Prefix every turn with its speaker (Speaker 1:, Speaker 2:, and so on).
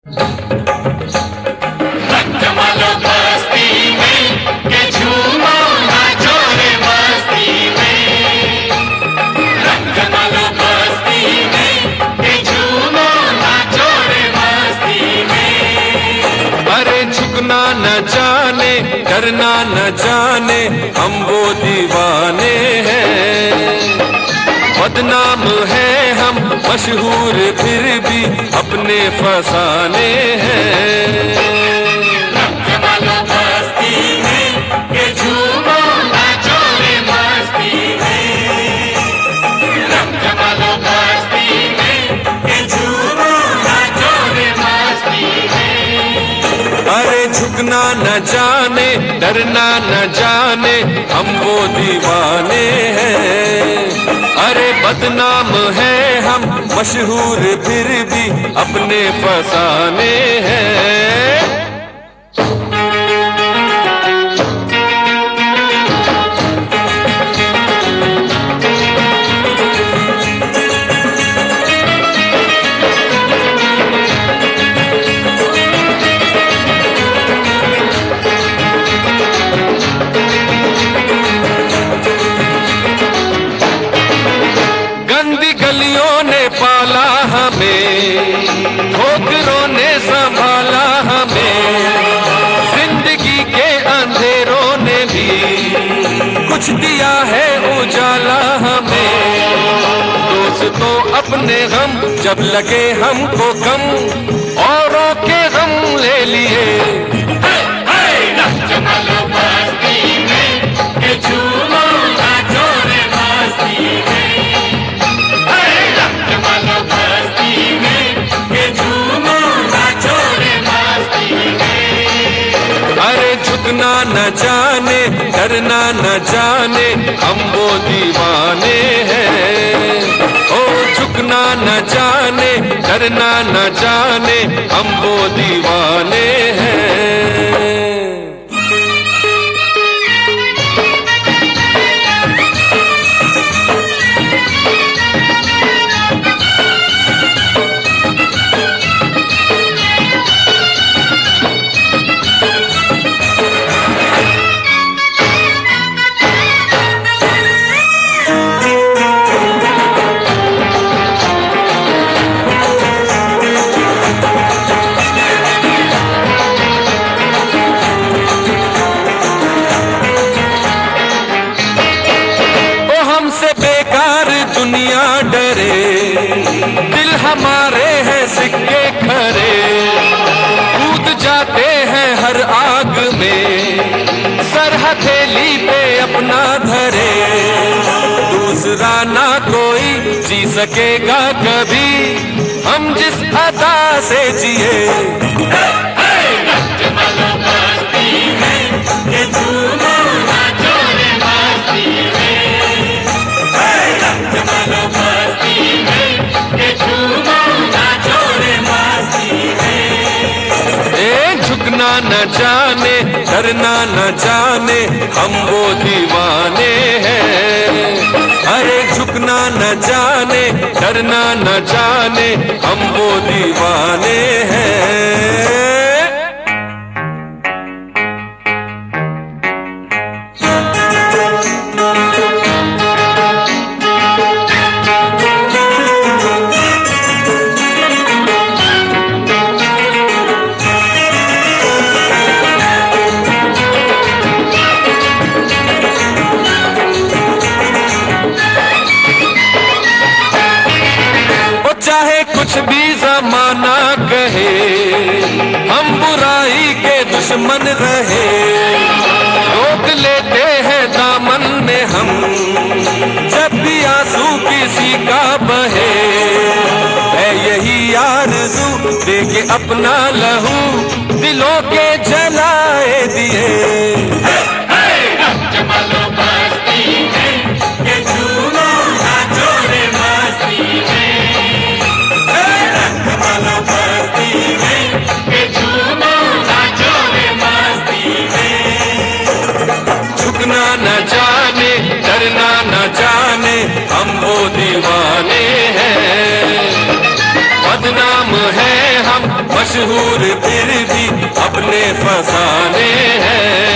Speaker 1: न जाने करना न जाने हम वो दीवाने हैं। बदनाम है हम मशहूर फिर भी अपने फसाने हैं। झुकना न जाने डरना न जाने हम वो दीवाने हैं। अरे बदनाम है हम मशहूर फिर भी अपने फसाने हैं। गलियों ने पाला हमें, ठोकरों ने संभाला हमें, जिंदगी के अंधेरों ने भी कुछ दिया है उजाला हमें। दोस्तों अपने गम जब लगे हमको कम, औरों के गम ले लिए। झुकना न जाने डरना न जाने हम वो दीवाने हैं। ओ झुकना न जाने डरना न जाने हम वो दीवाने हैं। दुनिया डरे दिल हमारे हैं सिक्के खरे, कूद जाते हैं हर आग में, सर हथेली पे अपना धरे। दूसरा ना कोई जी सकेगा कभी हम जिस अदा से जिए। झुकना न जाने डरना न जाने हम वो दीवाने हैं। अरे झुकना न जाने डरना न जाने हम वो दीवाने हैं। चाहे कुछ भी जमाना कहे हम बुराई के दुश्मन रहे, रोक लेते हैं दामन में हम जब भी आंसू किसी का बहे। है यही आरज़ू दे के अपना लहू दिलों के जलाए दिए। झुकना न जाने डरना न जाने हम वो दीवाने हैं। बदनाम है हम मशहूर फिर भी अपने फसाने हैं।